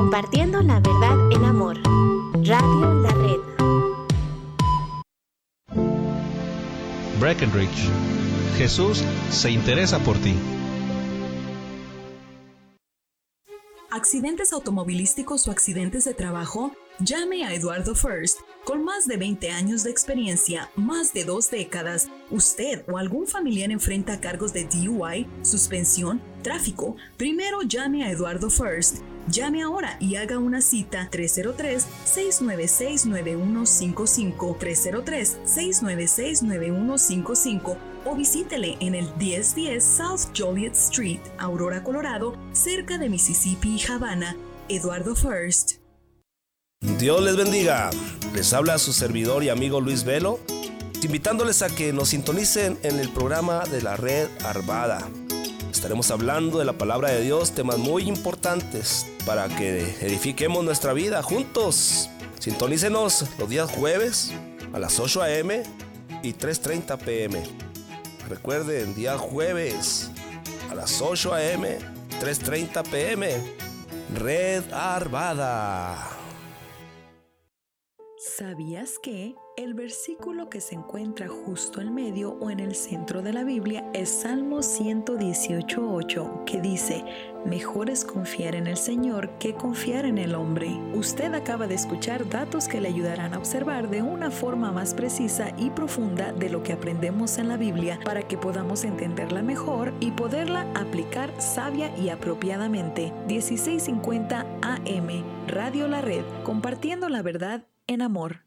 Compartiendo la verdad en amor. Radio La Red. Breckenridge. Jesús se interesa por ti. ¿Accidentes automovilísticos o accidentes de trabajo? Llame a Eduardo First. Con más de 20 años de experiencia, más de 2 décadas, usted o algún familiar enfrenta cargos de DUI, suspensión, tráfico. Primero llame a Eduardo First. Llame ahora y haga una cita 303-696-9155, 303-696-9155 o visítele en el 1010 South Joliet Street, Aurora, Colorado, cerca de Mississippi y Havana. Eduardo First. Dios les bendiga. Les habla su servidor y amigo Luis Velo, invitándoles a que nos sintonicen en el programa de la Red Arvada. Estaremos hablando de la palabra de Dios, temas muy importantes para que edifiquemos nuestra vida juntos. Sintonícenos los días jueves a las 8 a.m. y 3:30 p.m. Recuerden, día jueves a las 8 a.m., 3:30 p.m. Red Arvada. ¿Sabías que el versículo que se encuentra justo en medio o en el centro de la Biblia es Salmo 118:8, que dice: mejor es confiar en el Señor que confiar en el hombre? Usted acaba de escuchar datos que le ayudarán a observar de una forma más precisa y profunda de lo que aprendemos en la Biblia para que podamos entenderla mejor y poderla aplicar sabia y apropiadamente. 1650 AM, Radio La Red, compartiendo la verdad en amor.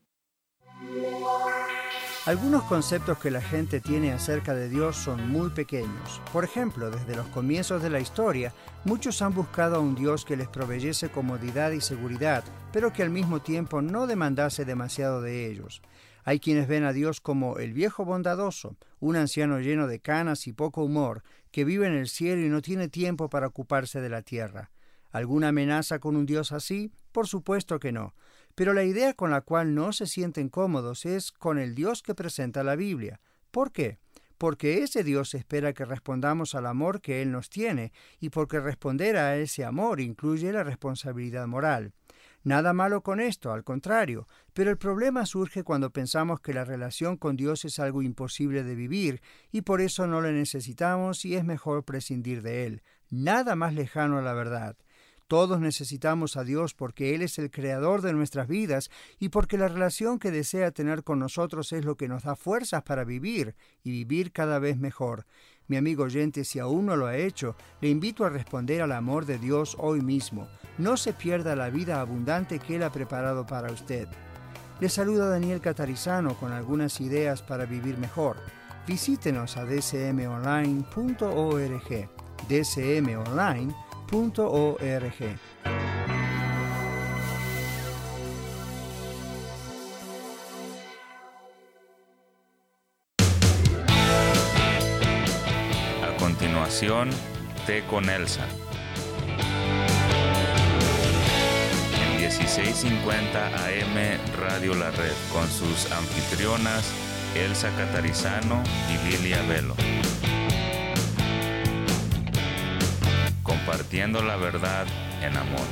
Algunos conceptos que la gente tiene acerca de Dios son muy pequeños. Por ejemplo, desde los comienzos de la historia, muchos han buscado a un Dios que les proveyese comodidad y seguridad, pero que al mismo tiempo no demandase demasiado de ellos. Hay quienes ven a Dios como el viejo bondadoso, un anciano lleno de canas y poco humor, que vive en el cielo y no tiene tiempo para ocuparse de la tierra. ¿Alguna amenaza con un Dios así? Por supuesto que no. Pero la idea con la cual no se sienten cómodos es con el Dios que presenta la Biblia. ¿Por qué? Porque ese Dios espera que respondamos al amor que Él nos tiene, y porque responder a ese amor incluye la responsabilidad moral. Nada malo con esto, al contrario, pero el problema surge cuando pensamos que la relación con Dios es algo imposible de vivir, y por eso no le necesitamos y es mejor prescindir de Él. Nada más lejano a la verdad. Todos necesitamos a Dios porque Él es el creador de nuestras vidas y porque la relación que desea tener con nosotros es lo que nos da fuerzas para vivir y vivir cada vez mejor. Mi amigo oyente, si aún no lo ha hecho, le invito a responder al amor de Dios hoy mismo. No se pierda la vida abundante que Él ha preparado para usted. Le saluda Daniel Catarizano con algunas ideas para vivir mejor. Visítenos a dcmonline.org. dcmonline.org. A continuación, Té con Elsa. En 1650 AM Radio La Red, con sus anfitrionas Elsa Catarizano y Lilia Velo. Compartiendo la verdad en amor.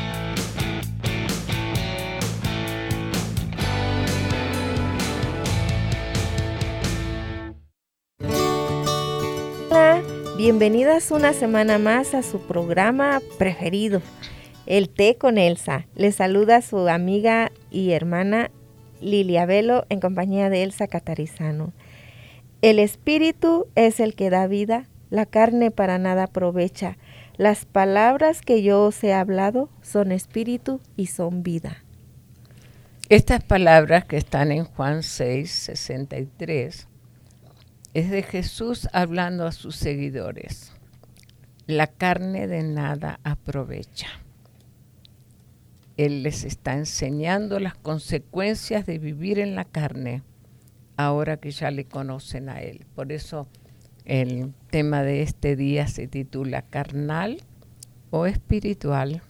Hola, bienvenidas una semana más a su programa preferido, El Té con Elsa. Les saluda su amiga y hermana Lilia Velo en compañía de Elsa Catarizano. El espíritu es el que da vida, la carne para nada aprovecha. Las palabras que yo os he hablado son espíritu y son vida. Estas palabras que están en Juan 6:63 es de Jesús hablando a sus seguidores. La carne de nada aprovecha. Él les está enseñando las consecuencias de vivir en la carne, ahora que ya le conocen a Él. Por eso el tema de este día se titula Carnal o Espiritual.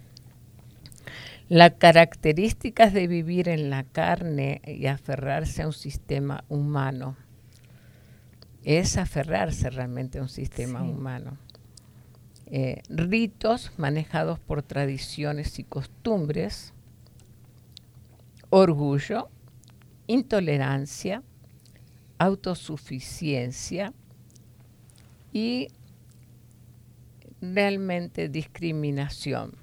Las características de vivir en la carne y aferrarse a un sistema humano. Es aferrarse realmente a un sistema humano. ritos manejados por tradiciones y costumbres, orgullo, intolerancia, autosuficiencia y realmente discriminación,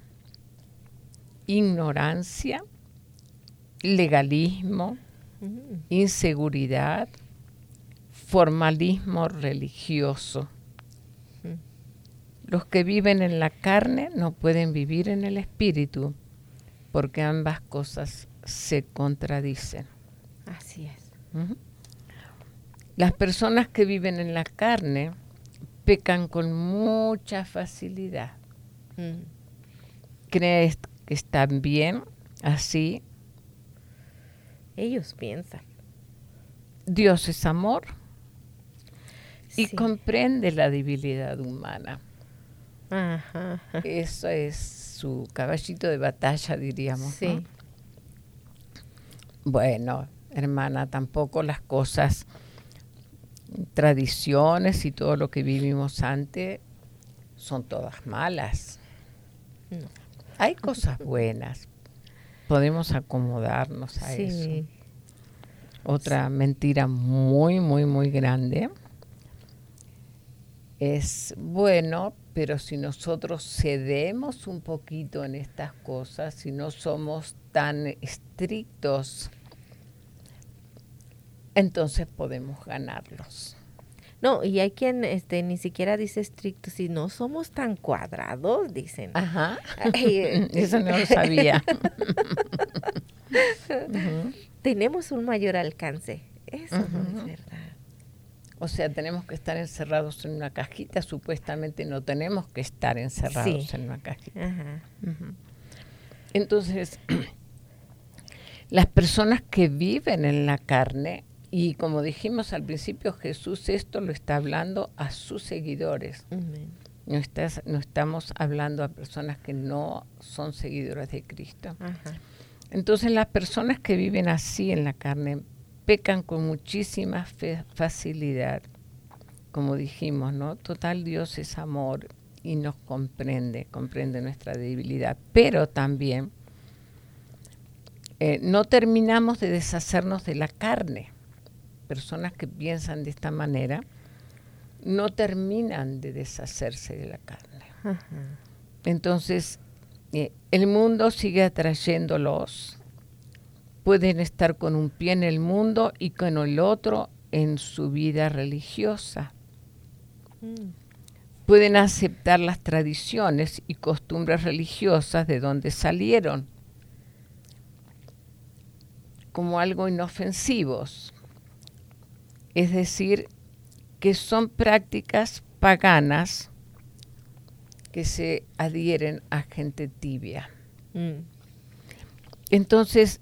ignorancia, legalismo, inseguridad, formalismo religioso. Los que viven en la carne no pueden vivir en el espíritu, porque ambas cosas se contradicen. Así es. Las personas que viven en la carne pecan con mucha facilidad. Creen que están bien así. Ellos piensan. Dios es amor y Sí. comprende la debilidad humana. Ajá. Eso es su caballito de batalla, diríamos. Sí. ¿No? Bueno, hermana, tampoco las cosas, tradiciones y todo lo que vivimos antes son todas malas. No. Hay cosas buenas. Podemos acomodarnos a Sí. eso. Otra mentira muy, muy, muy grande es, bueno, pero si nosotros cedemos un poquito en estas cosas, si no somos tan estrictos, entonces podemos ganarlos. No, y hay quien ni siquiera dice estricto, si no somos tan cuadrados, dicen. Ajá. Ay, Eso no lo sabía. Tenemos un mayor alcance. Eso no es verdad. O sea, tenemos que estar encerrados en una cajita. Supuestamente no tenemos que estar encerrados Sí. en una cajita. Ajá. Entonces, las personas que viven en la carne, y como dijimos al principio, Jesús esto lo está hablando a sus seguidores. Amén. No estamos hablando a personas que no son seguidoras de Cristo. Ajá. Entonces, las personas que viven así en la carne pecan con muchísima facilidad. Como dijimos, ¿no? Total, Dios es amor y nos comprende nuestra debilidad. Pero también no terminamos de deshacernos de la carne. Personas que piensan de esta manera no terminan de deshacerse de la carne. Ajá. Entonces, el mundo sigue atrayéndolos. Pueden estar con un pie en el mundo y con el otro en su vida religiosa. Pueden aceptar las tradiciones y costumbres religiosas de donde salieron como algo inofensivos. Es decir, que son prácticas paganas que se adhieren a gente tibia. Entonces,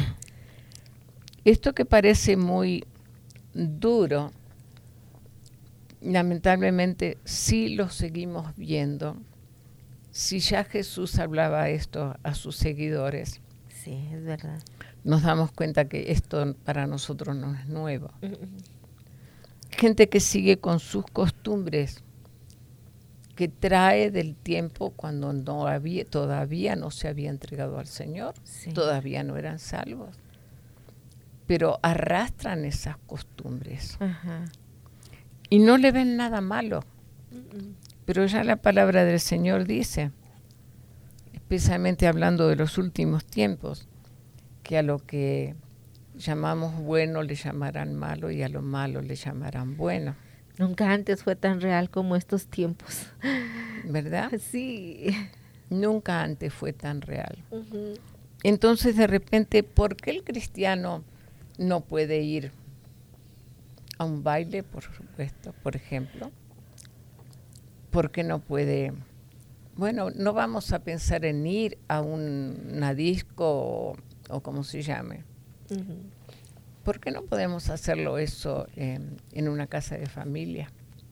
esto que parece muy duro, lamentablemente sí lo seguimos viendo. Si ya Jesús hablaba esto a sus seguidores, Sí, es verdad. nos damos cuenta que esto para nosotros no es nuevo. Gente que sigue con sus costumbres, que trae del tiempo cuando todavía no se había entregado al Señor, Sí. todavía no eran salvos, pero arrastran esas costumbres Ajá. y no le ven nada malo. Pero ya la palabra del Señor dice, especialmente hablando de los últimos tiempos, que a lo que llamamos bueno le llamarán malo y a lo malo le llamarán bueno, Nunca antes fue tan real como estos tiempos. ¿verdad? Sí. Nunca antes fue tan real. Entonces, de repente, ¿por qué el cristiano no puede ir a un baile, por supuesto, por ejemplo? ¿Por qué no puede? Bueno, no vamos a pensar en ir a una disco o como se llame. ¿Por qué no podemos hacerlo eso en una casa de familia?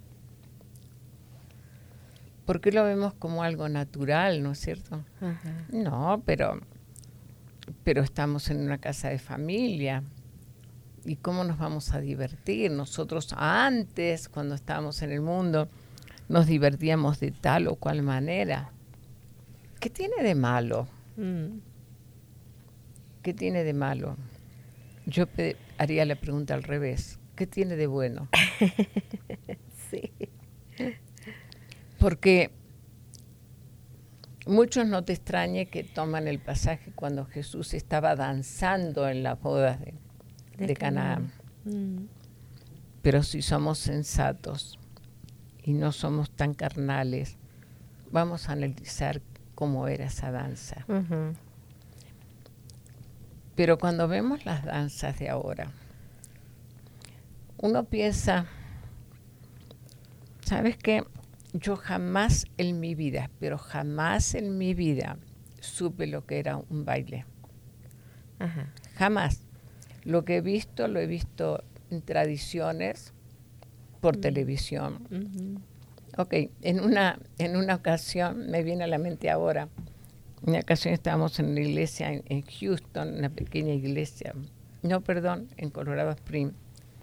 ¿Por qué lo vemos como algo natural, no es cierto? Ajá. No, pero estamos en una casa de familia. ¿Y cómo nos vamos a divertir? Nosotros antes, cuando estábamos en el mundo, nos divertíamos de tal o cual manera. ¿Qué tiene de malo? ¿Qué tiene de malo? Yo haría la pregunta al revés. ¿Qué tiene de bueno? Sí. Porque muchos, no te extrañe que toman el pasaje cuando Jesús estaba danzando en las bodas de Canaán. Pero si somos sensatos y no somos tan carnales, vamos a analizar cómo era esa danza. Pero cuando vemos las danzas de ahora, uno piensa, ¿sabes qué? Yo jamás en mi vida, pero jamás en mi vida supe lo que era un baile. Jamás. Lo que he visto, lo he visto en tradiciones por televisión. Ok, en una ocasión, me viene a la mente ahora, en una ocasión estábamos en una iglesia en Houston, una pequeña iglesia, en Colorado Springs,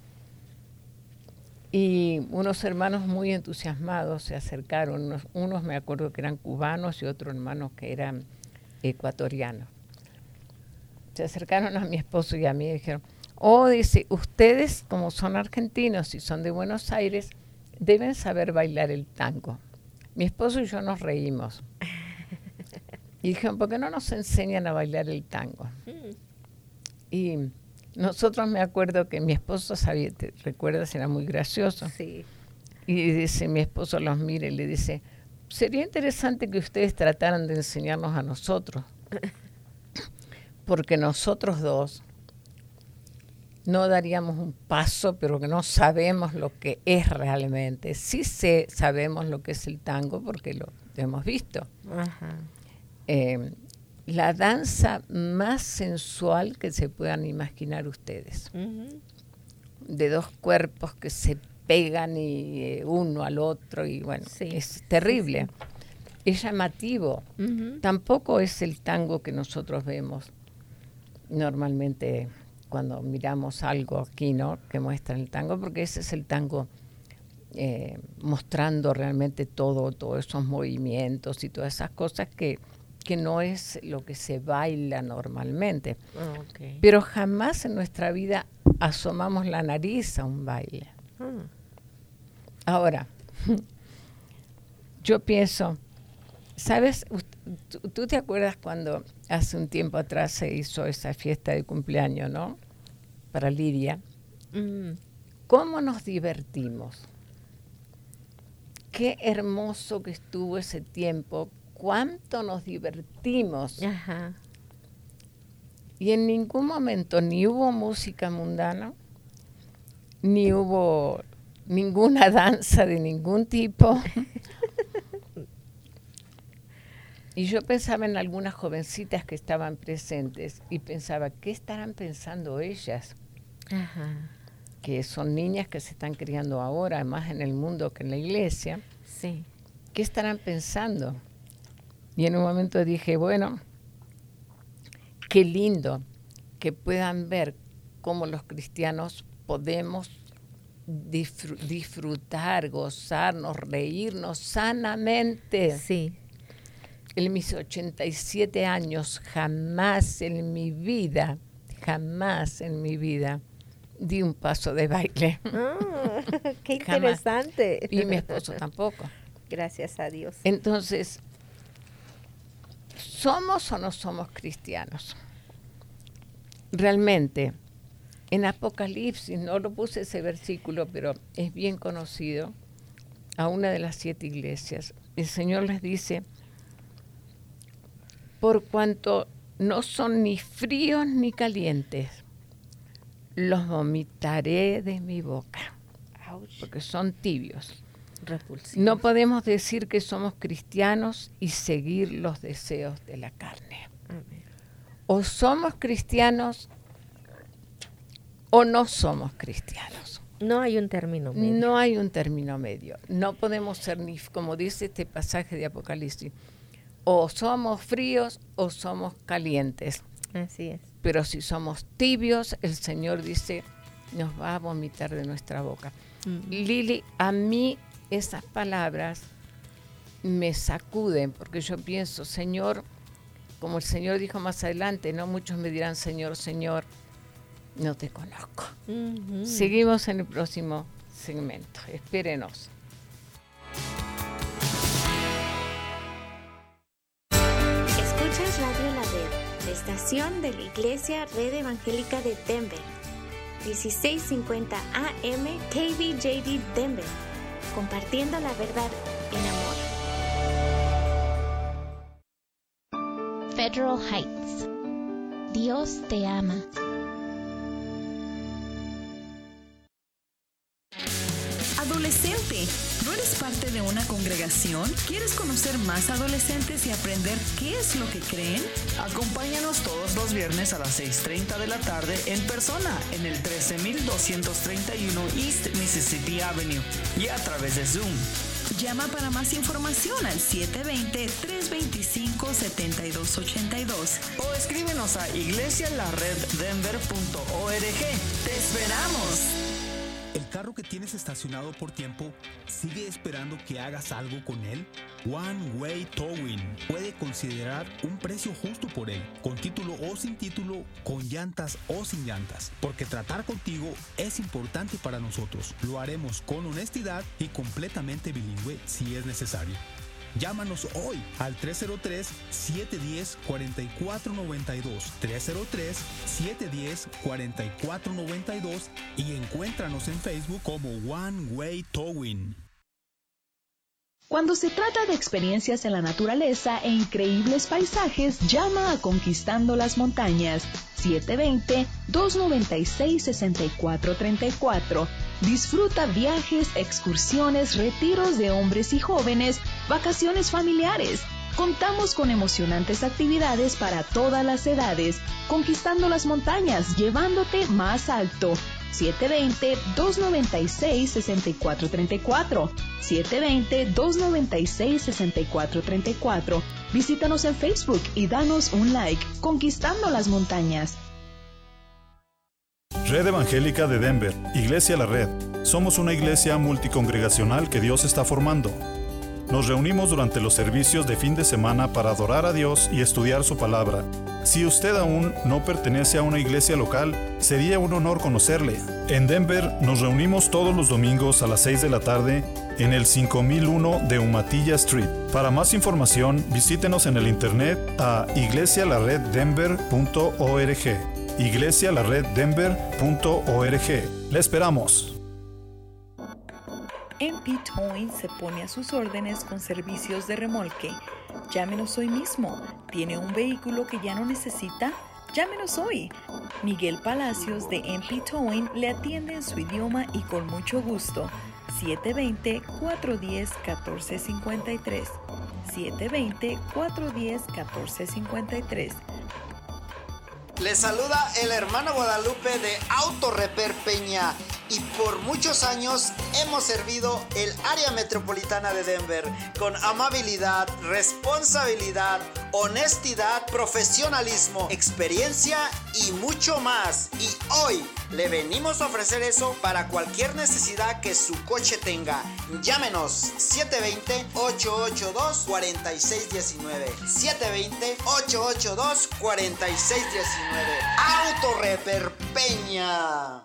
y unos hermanos muy entusiasmados se acercaron, unos me acuerdo que eran cubanos y otros hermanos que eran ecuatorianos. Se acercaron a mi esposo y a mí y dijeron, dice, ustedes como son argentinos y son de Buenos Aires, deben saber bailar el tango. Mi esposo y yo nos reímos. Y dijeron, ¿por qué no nos enseñan a bailar el tango? Y nosotros, me acuerdo que mi esposo sabía, ¿te recuerdas? Era muy gracioso. Sí. Y dice, mi esposo los mira y le dice, sería interesante que ustedes trataran de enseñarnos a nosotros. Porque nosotros dos no daríamos un paso, pero que no sabemos lo que es realmente. Sí sabemos lo que es el tango porque lo hemos visto. La danza más sensual que se puedan imaginar ustedes. De dos cuerpos que se pegan y uno al otro y bueno, es terrible. Es llamativo. Tampoco es el tango que nosotros vemos normalmente cuando miramos algo aquí, ¿no? Que muestra el tango, porque ese es el tango mostrando realmente todos esos movimientos y todas esas cosas que no es lo que se baila normalmente. Pero jamás en nuestra vida asomamos la nariz a un baile. Ahora, yo pienso, ¿sabes? ¿Tú te acuerdas cuando hace un tiempo atrás se hizo esa fiesta de cumpleaños, ¿no? Para Lidia. ¿Cómo nos divertimos? Qué hermoso que estuvo ese tiempo. Cuánto nos divertimos. Y en ningún momento ni hubo música mundana, ni hubo ninguna danza de ningún tipo. Y yo pensaba en algunas jovencitas que estaban presentes y pensaba, ¿qué estarán pensando ellas? Que son niñas que se están criando ahora, más en el mundo que en la iglesia. ¿Qué estarán pensando? Y en un momento dije, bueno, qué lindo que puedan ver cómo los cristianos podemos disfrutar, gozarnos, reírnos sanamente. En mis 87 años, jamás en mi vida, di un paso de baile. ¡Qué interesante! Y mi esposo tampoco. Gracias a Dios. Entonces, ¿somos o no somos cristianos? Realmente, en Apocalipsis, no lo puse ese versículo, pero es bien conocido, a una de las 7 iglesias, el Señor les dice, por cuanto no son ni fríos ni calientes, los vomitaré de mi boca, porque son tibios. No podemos decir que somos cristianos y seguir los deseos de la carne. O somos cristianos o no somos cristianos. No hay un término medio. No hay un término medio. No podemos ser ni, como dice este pasaje de Apocalipsis, o somos fríos o somos calientes. Así es. Pero si somos tibios, el Señor dice, nos va a vomitar de nuestra boca. Lili, a mí esas palabras me sacuden, porque yo pienso, Señor, como el Señor dijo más adelante, no muchos me dirán, Señor, Señor, no te conozco. Seguimos en el próximo segmento, espérenos. Escuchas Radio La Red, la estación de la Iglesia Red Evangélica de Denver, 1650 AM KBJD Denver, compartiendo la verdad en amor. Federal Heights, Dios te ama. Adolescente, ¿no eres parte de una congregación? ¿Quieres conocer más adolescentes y aprender qué es lo que creen? Acompáñanos todos los viernes a las 6:30 de la tarde en persona en el 13231 East Mississippi Avenue y a través de Zoom. Llama para más información al 720-325-7282 o escríbenos a iglesialareddenver.org. ¡Te esperamos! ¿El carro que tienes estacionado por tiempo sigue esperando que hagas algo con él? One Way Towing puede considerar un precio justo por él, con título o sin título, con llantas o sin llantas, porque tratar contigo es importante para nosotros. Lo haremos con honestidad y completamente bilingüe si es necesario. Llámanos hoy al 303-710-4492, 303-710-4492 y encuéntranos en Facebook como One Way Towing. Cuando se trata de experiencias en la naturaleza e increíbles paisajes, llama a Conquistando las Montañas, 720-296-6434. Disfruta viajes, excursiones, retiros de hombres y jóvenes, vacaciones familiares. Contamos con emocionantes actividades para todas las edades. Conquistando las Montañas, llevándote más alto. 720-296-6434. 720-296-6434. Visítanos en Facebook y danos un like. Conquistando las Montañas. Red Evangélica de Denver, Iglesia La Red. Somos una iglesia multicongregacional que Dios está formando. Nos reunimos durante los servicios de fin de semana para adorar a Dios y estudiar su palabra. Si usted aún no pertenece a una iglesia local, sería un honor conocerle. En Denver nos reunimos todos los domingos a las 6 de la tarde en el 5001 de Umatilla Street. Para más información, visítenos en el internet a iglesialareddenver.org. iglesialareddenver.org. ¡Le esperamos! MP Towing se pone a sus órdenes con servicios de remolque. Llámenos hoy mismo. ¿Tiene un vehículo que ya no necesita? Llámenos hoy. Miguel Palacios de MP Towing le atiende en su idioma y con mucho gusto. 720-410-1453. 720-410-1453. Les saluda el hermano Guadalupe de Auto Repair Peña y por muchos años hemos servido el área metropolitana de Denver con amabilidad, responsabilidad, honestidad, profesionalismo, experiencia y mucho más. Y hoy le venimos a ofrecer eso para cualquier necesidad que su coche tenga. Llámenos 720-882-4619. 720-882-4619. Auto Repair Peña.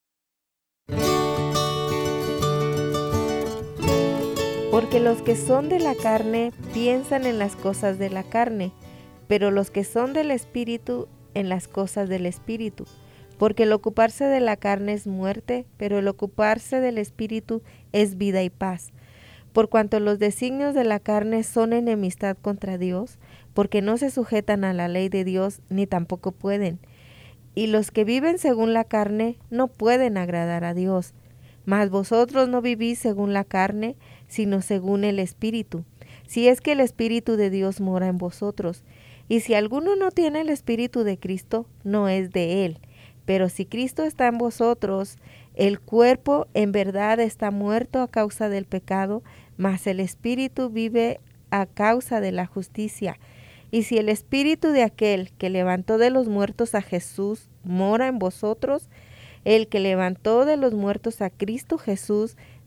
Porque los que son de la carne piensan en las cosas de la carne, pero los que son del Espíritu en las cosas del Espíritu. Porque el ocuparse de la carne es muerte, pero el ocuparse del Espíritu es vida y paz. Por cuanto los designios de la carne son enemistad contra Dios, porque no se sujetan a la ley de Dios, ni tampoco pueden. Y los que viven según la carne no pueden agradar a Dios. Mas vosotros no vivís según la carne, sino según el Espíritu, si es que el Espíritu de Dios mora en vosotros. Y si alguno no tiene el Espíritu de Cristo, no es de él. Pero si Cristo está en vosotros, el cuerpo en verdad está muerto a causa del pecado, mas el Espíritu vive a causa de la justicia. Y si el Espíritu de aquel que levantó de los muertos a Jesús mora en vosotros, el que levantó de los muertos a Cristo Jesús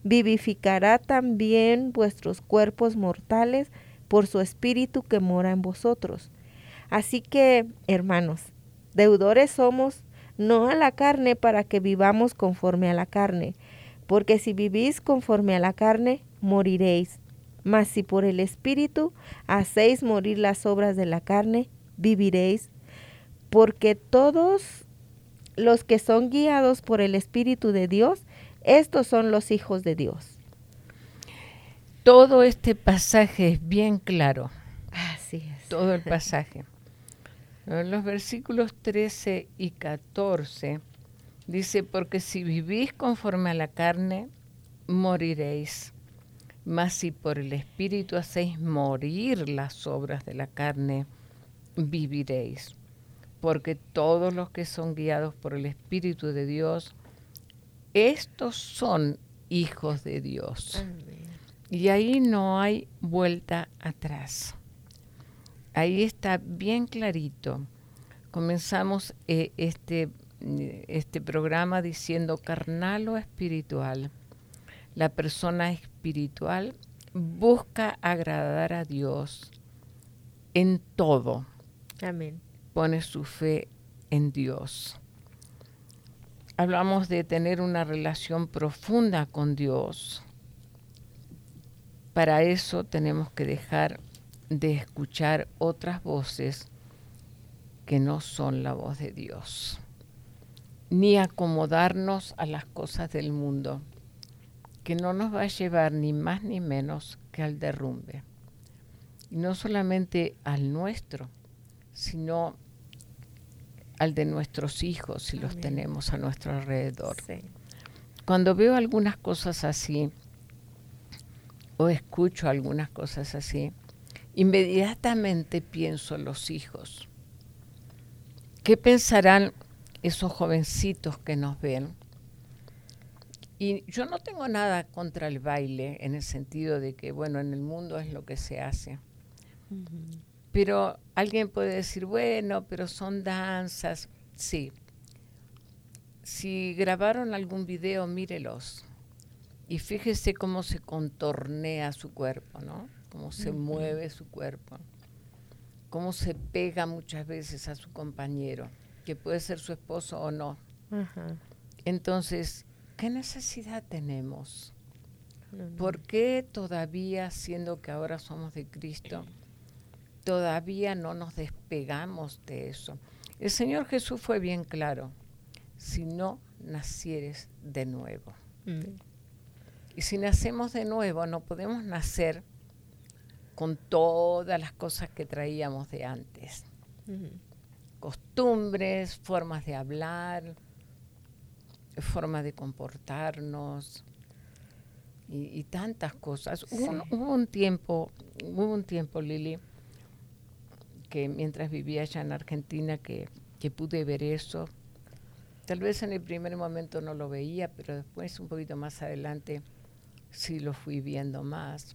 vivificará también vuestros cuerpos mortales por su Espíritu que mora en vosotros. Así que, hermanos, deudores somos, no a la carne para que vivamos conforme a la carne, porque si vivís conforme a la carne, moriréis. Mas si por el Espíritu hacéis morir las obras de la carne, viviréis. Porque todos los que son guiados por el Espíritu de Dios, estos son los hijos de Dios. Todo este pasaje es bien claro. Así es. Todo el pasaje. En los versículos 13 y 14 dice, porque si vivís conforme a la carne, moriréis. Mas si por el Espíritu hacéis morir las obras de la carne, viviréis. Porque todos los que son guiados por el Espíritu de Dios, estos son hijos de Dios. Amén. Y ahí no hay vuelta atrás. Ahí está bien clarito. Comenzamos este programa diciendo carnal o espiritual. La persona espiritual busca agradar a Dios en todo. Amén. Pone su fe en Dios. Hablamos de tener una relación profunda con Dios. Para eso tenemos que dejar de escuchar otras voces que no son la voz de Dios, ni acomodarnos a las cosas del mundo, que no nos va a llevar ni más ni menos que al derrumbe. Y no solamente al nuestro, sino al de nuestros hijos, si los tenemos a nuestro alrededor. Sí. Cuando veo algunas cosas así, o escucho algunas cosas así, inmediatamente pienso en los hijos. ¿Qué pensarán esos jovencitos que nos ven? Y yo no tengo nada contra el baile, en el sentido de que, bueno, en el mundo es lo que se hace. Uh-huh. Pero alguien puede decir, bueno, pero son danzas. Sí. Si grabaron algún video, mírelos. Y fíjese cómo se contornea su cuerpo, ¿no? Cómo se mueve su cuerpo. Cómo se pega muchas veces a su compañero, que puede ser su esposo o no. Uh-huh. Entonces, ¿qué necesidad tenemos? ¿Por qué todavía, siendo que ahora somos de Cristo, todavía no nos despegamos de eso? El Señor Jesús fue bien claro, si no nacieres de nuevo. Y si nacemos de nuevo, no podemos nacer con todas las cosas que traíamos de antes. Costumbres, formas de hablar, forma de comportarnos y tantas cosas. Sí. Hubo un tiempo, Lili, que mientras vivía allá en Argentina que pude ver eso. Tal vez en el primer momento no lo veía, pero después, un poquito más adelante, sí lo fui viendo más.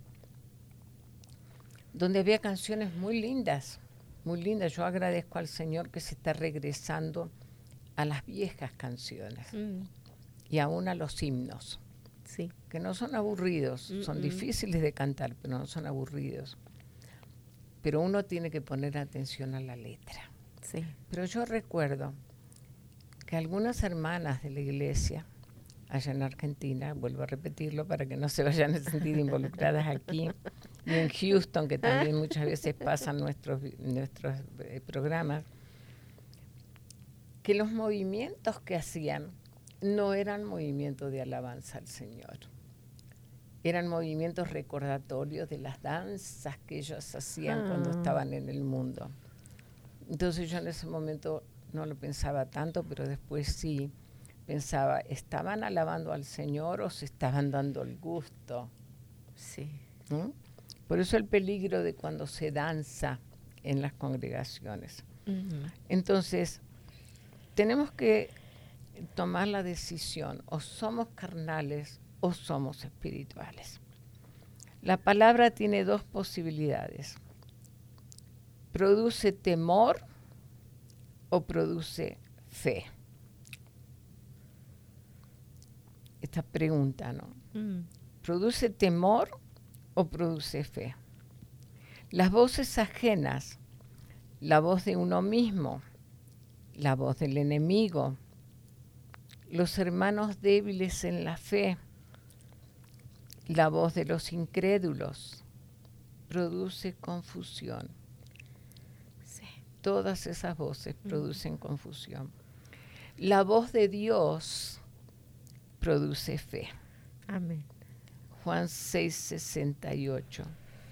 Donde había canciones muy lindas, muy lindas. Yo agradezco al Señor que se está regresando a las viejas canciones y aún a los himnos, sí, que no son aburridos, son difíciles de cantar, pero no son aburridos. Pero uno tiene que poner atención a la letra. Sí. Pero yo recuerdo que algunas hermanas de la iglesia, allá en Argentina, vuelvo a repetirlo para que no se vayan a sentir involucradas aquí, y en Houston, que también muchas veces pasan nuestros programas, que los movimientos que hacían no eran movimientos de alabanza al Señor. Eran movimientos recordatorios de las danzas que ellos hacían cuando estaban en el mundo. Entonces yo en ese momento no lo pensaba tanto, pero después sí pensaba, ¿estaban alabando al Señor o se estaban dando el gusto? Sí. ¿Mm? Por eso el peligro de cuando se danza en las congregaciones. Entonces, tenemos que tomar la decisión, o somos carnales o somos espirituales. La palabra tiene dos posibilidades. ¿Produce temor o produce fe? Esta pregunta, ¿no? ¿Produce temor o produce fe? Las voces ajenas, la voz de uno mismo, la voz del enemigo, los hermanos débiles en la fe, la voz de los incrédulos, produce confusión. Sí. Todas esas voces producen confusión. La voz de Dios produce fe. Amén. Juan 6:68.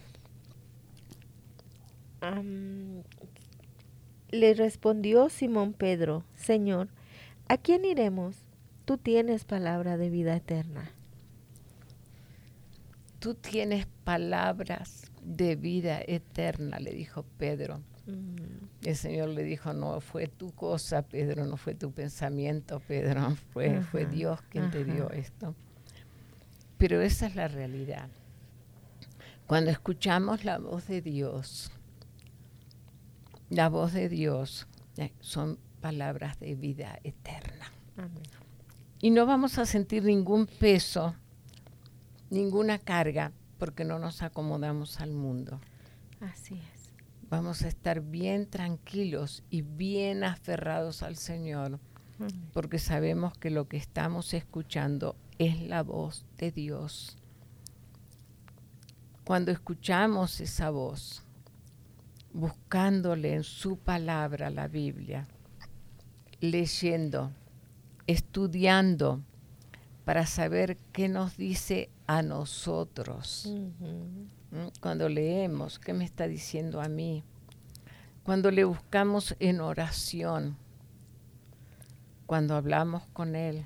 Le respondió Simón Pedro: Señor, ¿a quién iremos? Tú tienes palabra de vida eterna. Tú tienes palabras de vida eterna, le dijo Pedro. El Señor le dijo: no fue tu cosa, Pedro, no fue tu pensamiento, Pedro, fue Dios quien te dio esto. Pero esa es la realidad. Cuando escuchamos la voz de Dios son palabras de vida eterna. Amén. Y no vamos a sentir ningún peso, ninguna carga, porque no nos acomodamos al mundo. Así es. Vamos a estar bien tranquilos y bien aferrados al Señor, porque sabemos que lo que estamos escuchando es la voz de Dios. Cuando escuchamos esa voz, buscándole en su palabra, la Biblia, leyendo, estudiando, para saber qué nos dice a nosotros. Cuando leemos, ¿qué me está diciendo a mí? Cuando le buscamos en oración, cuando hablamos con Él,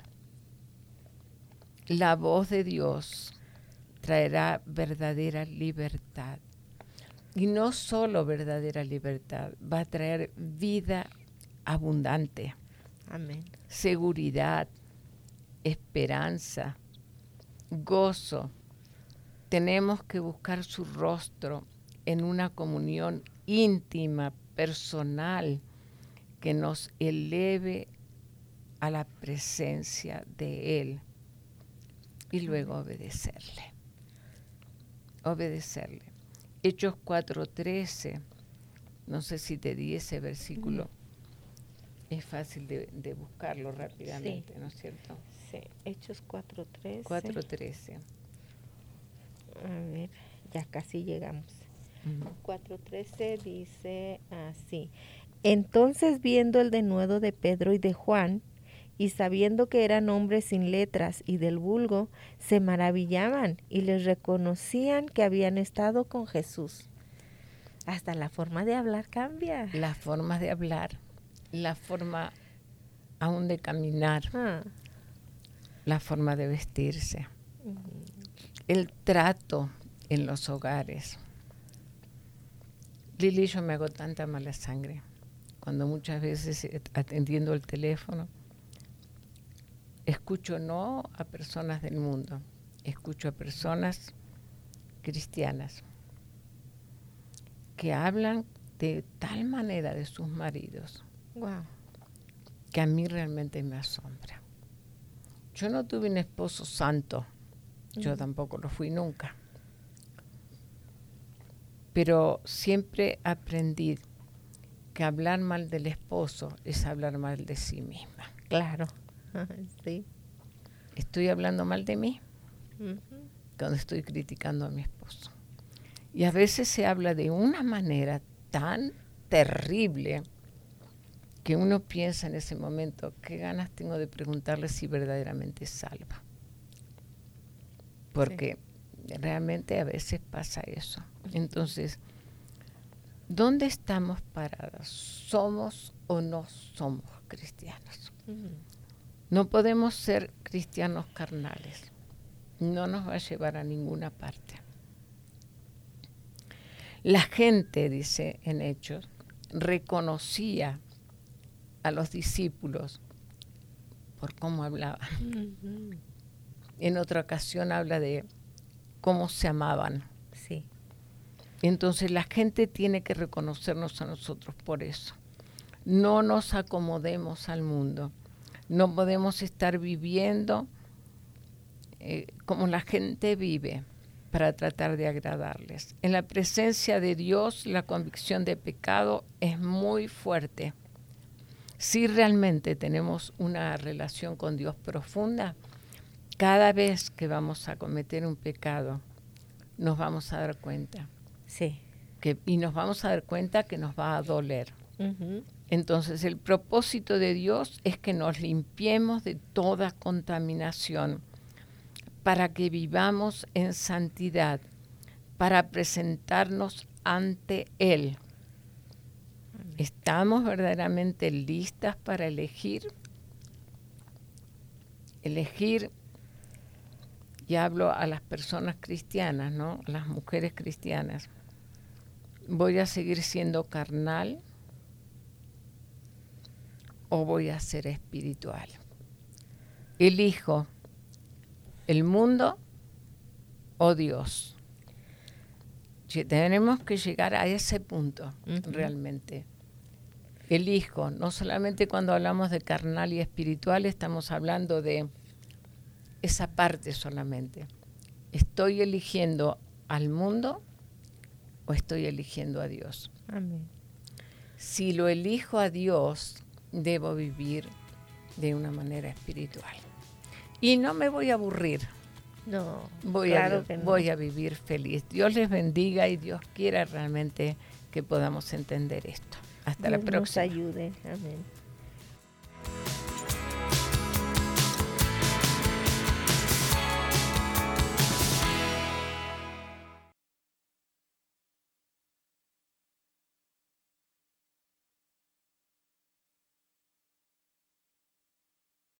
la voz de Dios traerá verdadera libertad. Y no solo verdadera libertad, va a traer vida abundante. Amén. Seguridad, esperanza, gozo. Tenemos que buscar su rostro en una comunión íntima, personal, que nos eleve a la presencia de Él y luego obedecerle. Obedecerle. Hechos 4:13, no sé si te di ese versículo, es fácil de buscarlo rápidamente, sí. ¿No es cierto? Sí, Hechos 4:13. 4:13. A ver, ya casi llegamos. 4:13 dice así: entonces, viendo el denuedo de Pedro y de Juan, y sabiendo que eran hombres sin letras y del vulgo, se maravillaban y les reconocían que habían estado con Jesús. Hasta la forma de hablar cambia. La forma de hablar, la forma aún de caminar, la forma de vestirse, el trato en los hogares. Lili, yo me hago tanta mala sangre cuando muchas veces atendiendo el teléfono escucho no a personas del mundo, escucho a personas cristianas que hablan de tal manera de sus maridos, que a mí realmente me asombra. Yo no tuve un esposo santo, yo tampoco lo fui nunca, pero siempre aprendí que hablar mal del esposo es hablar mal de sí misma. Claro. Sí. Estoy hablando mal de mí cuando estoy criticando a mi esposo. Y a veces se habla de una manera tan terrible que uno piensa en ese momento, qué ganas tengo de preguntarle si verdaderamente es salva. Porque realmente a veces pasa eso. Entonces, ¿dónde estamos parados? ¿Somos o no somos cristianos? No podemos ser cristianos carnales. No nos va a llevar a ninguna parte. La gente, dice en Hechos, reconocía a los discípulos por cómo hablaban. En otra ocasión habla de cómo se amaban. Sí. Entonces la gente tiene que reconocernos a nosotros por eso. No nos acomodemos al mundo. No podemos estar viviendo cómo la gente vive para tratar de agradarles. En la presencia de Dios, la convicción de pecado es muy fuerte. Si realmente tenemos una relación con Dios profunda, cada vez que vamos a cometer un pecado, nos vamos a dar cuenta. Sí. Y nos vamos a dar cuenta que nos va a doler. Uh-huh. Entonces, el propósito de Dios es que nos limpiemos de toda contaminación para que vivamos en santidad, para presentarnos ante Él. ¿Estamos verdaderamente listas para elegir? Elegir, y hablo a las personas cristianas, ¿no? Las mujeres cristianas. ¿Voy a seguir siendo carnal o voy a ser espiritual? Elijo el mundo o Dios. Tenemos que llegar a ese punto, realmente. Elijo, no solamente cuando hablamos de carnal y espiritual, estamos hablando de esa parte solamente. ¿Estoy eligiendo al mundo o estoy eligiendo a Dios? Amén. Si lo elijo a Dios, debo vivir de una manera espiritual. Y no me voy a aburrir. No, voy a vivir feliz. Dios les bendiga y Dios quiera realmente que podamos entender esto. Hasta la próxima. Dios nos ayude. Amén.